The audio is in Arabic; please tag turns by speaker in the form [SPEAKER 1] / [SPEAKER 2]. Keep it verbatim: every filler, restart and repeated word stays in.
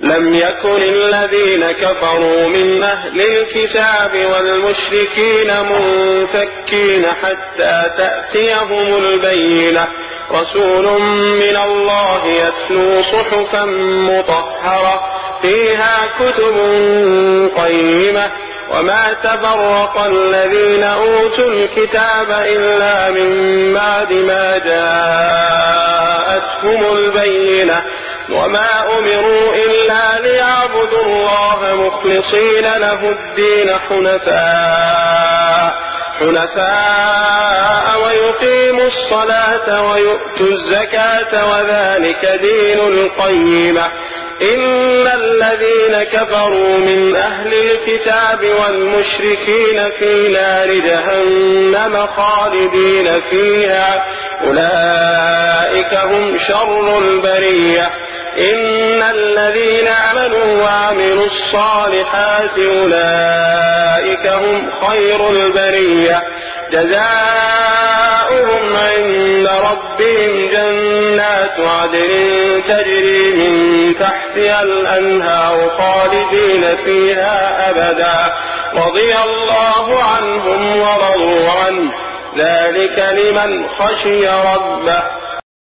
[SPEAKER 1] لم يكن الذين كفروا من أهل الكتاب والمشركين منفكين حتى تأتيهم البينة رسول من الله يتلو صحفا مطهرة فيها كتب قيمة وما تفرق الذين أوتوا الكتاب إلا من بعد ما جاءتهم البينة وما أمروا إلا ليعبدوا الله مخلصين له الدين حنفاء حنفاء ويقيموا الصلاة ويؤتوا الزكاة وذلك دين القيمة إن الذين كفروا من أهل الكتاب والمشركين في نار جهنم خالدين فيها أولئك هم شر البرية إن الذين آمنوا وعملوا الصالحات أولئك هم خير البرية جزاؤهم عند ربهم جنات عدن تجري من تحتها الأنهار خالدين فيها أبدا رضي الله عنهم ورضوا عنه ذلك لمن خشي ربه